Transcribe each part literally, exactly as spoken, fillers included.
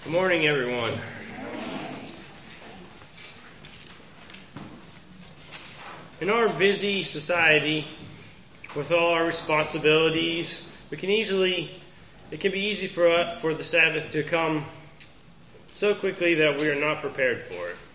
Good morning, everyone. In our busy society, with all our responsibilities, we can easily, it can be easy for us, for the Sabbath to come so quickly that we are not prepared for it.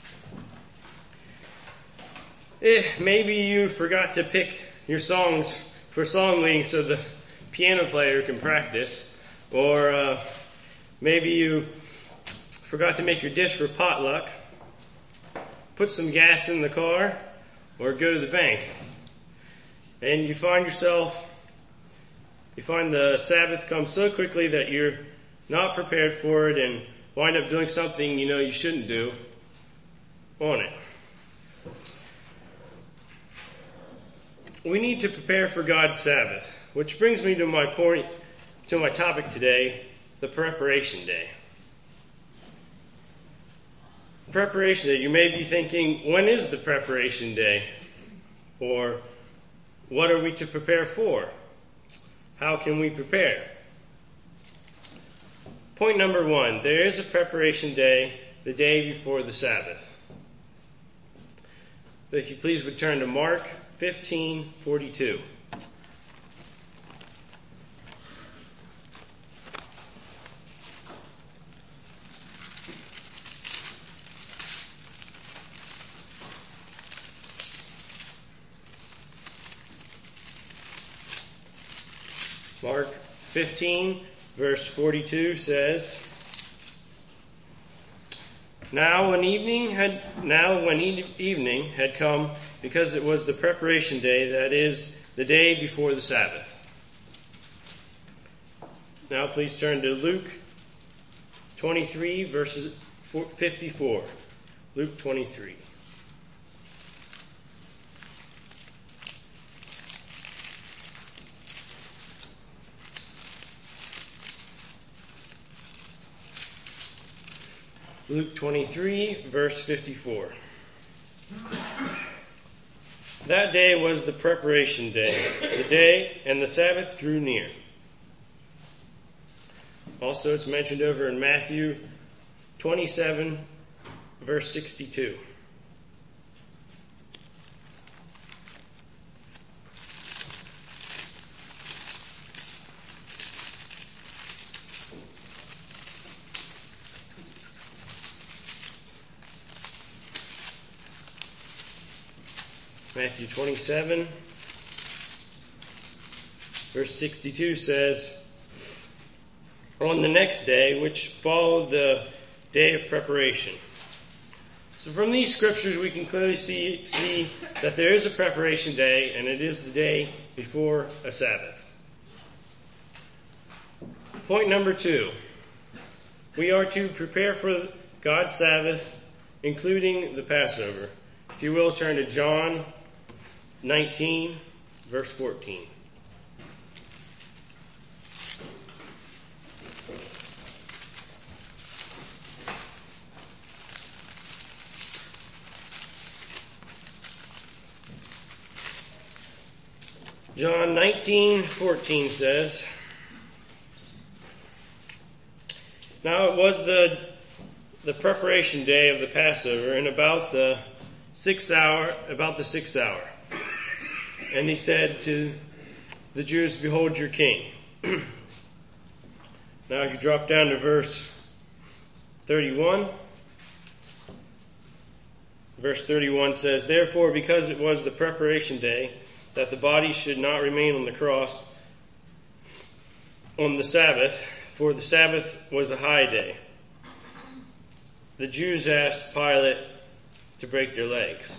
Eh, maybe you forgot to pick your songs for song leading so the piano player can practice, or uh, maybe you forgot to make your dish for potluck, put some gas in the car, or go to the bank. And you find yourself, you find the Sabbath come so quickly that you're not prepared for it and wind up doing something you know you shouldn't do on it. We need to prepare for God's Sabbath, which brings me to my point, to my topic today, the preparation day. Preparation day. You may be thinking, when is the preparation day? Or, what are we to prepare for? How can we prepare? Point number one, there is a preparation day, the day before the Sabbath. So if you please would turn to Mark fifteen forty-two. Mark fifteen verse forty-two says, Now when evening had now when e- evening had come, because it was the preparation day, that is, the day before the Sabbath. Now please turn to Luke twenty-three verses fifty-four. Luke twenty-three. Luke twenty-three, verse fifty-four. That day was the preparation day, the day, and the Sabbath drew near. Also, it's mentioned over in Matthew twenty-seven, verse sixty-two. Matthew twenty-seven, verse sixty-two says, On the next day, which followed the day of preparation. So from these scriptures we can clearly see, see that there is a preparation day, and it is the day before a Sabbath. Point number two. We are to prepare for God's Sabbath, including the Passover. If you will, turn to John nineteen, verse fourteen. John nineteen, fourteen says, Now it was the the preparation day of the Passover, and about the sixth hour, about the sixth hour. And he said to the Jews, Behold your king. Now if you drop down to verse thirty-one, verse thirty-one says, Therefore, because it was the preparation day, that the body should not remain on the cross on the Sabbath, for the Sabbath was a high day, the Jews asked Pilate to break their legs.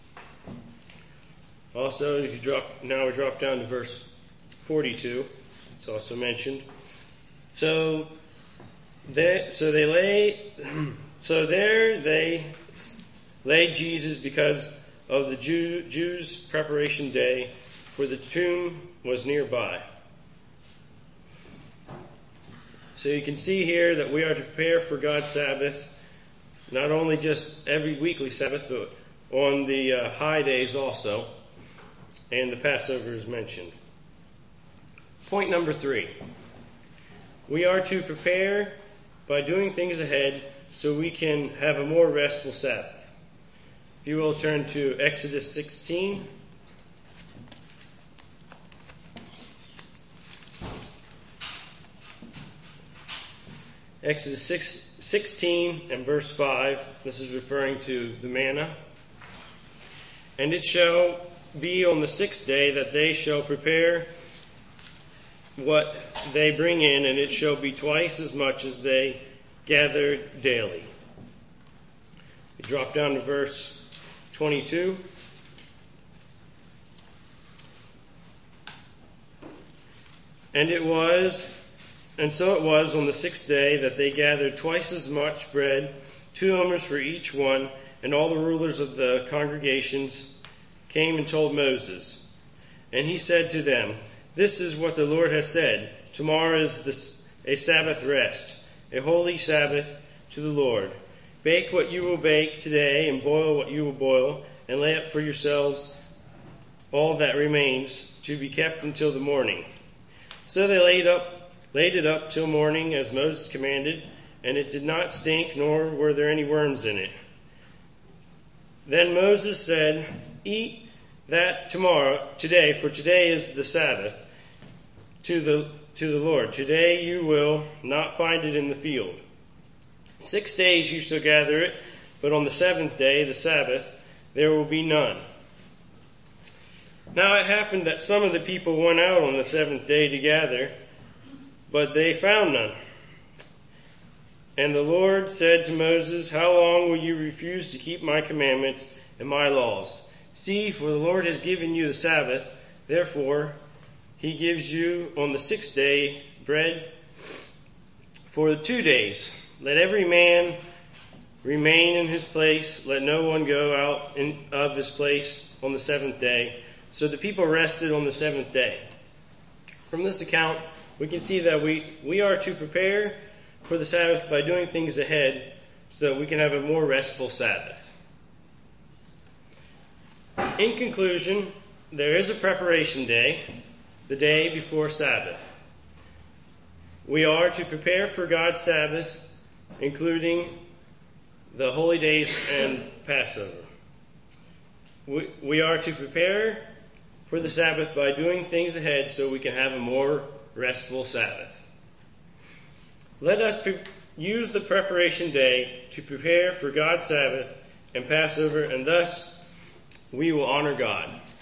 Also, if you drop, now we drop down to verse forty-two, it's also mentioned. So, they, so they lay, so there they laid Jesus because of the Jew, Jews' preparation day, for the tomb was nearby. So you can see here that we are to prepare for God's Sabbath, not only just every weekly Sabbath, but on the uh, high days also. And the Passover is mentioned. Point number three. We are to prepare by doing things ahead so we can have a more restful Sabbath. If you will turn to Exodus sixteen. Exodus six, sixteen and verse five. This is referring to the manna. And it shall be on the sixth day that they shall prepare what they bring in, and it shall be twice as much as they gather daily. We drop down to verse twenty-two. And it was, and so it was on the sixth day that they gathered twice as much bread, two omers for each one, and all the rulers of the congregations came and told Moses. And he said to them, "This is what the Lord has said. Tomorrow is this, a Sabbath rest, a holy Sabbath to the Lord. Bake what you will bake today, and boil what you will boil, and lay up for yourselves all that remains to be kept until the morning." So they laid up, laid it up till morning, as Moses commanded, and it did not stink, nor were there any worms in it. Then Moses said, "Eat that tomorrow, today, for today is the Sabbath to the to the Lord. Today you will not find it in the field. Six days you shall gather it, but on the seventh day, the Sabbath, there will be none." Now it happened that some of the people went out on the seventh day to gather, but they found none. And the Lord said to Moses, "How long will you refuse to keep my commandments and my laws? See, for the Lord has given you the Sabbath, therefore he gives you on the sixth day bread for the two days. Let every man remain in his place. Let no one go out in, of his place on the seventh day." So the people rested on the seventh day. From this account, we can see that we, we are to prepare for the Sabbath by doing things ahead so we can have a more restful Sabbath. In conclusion, there is a preparation day, the day before Sabbath. We are to prepare for God's Sabbath, including the holy days and Passover. We, we are to prepare for the Sabbath by doing things ahead so we can have a more restful Sabbath. Let us pre- use the preparation day to prepare for God's Sabbath and Passover, and thus we will honor God.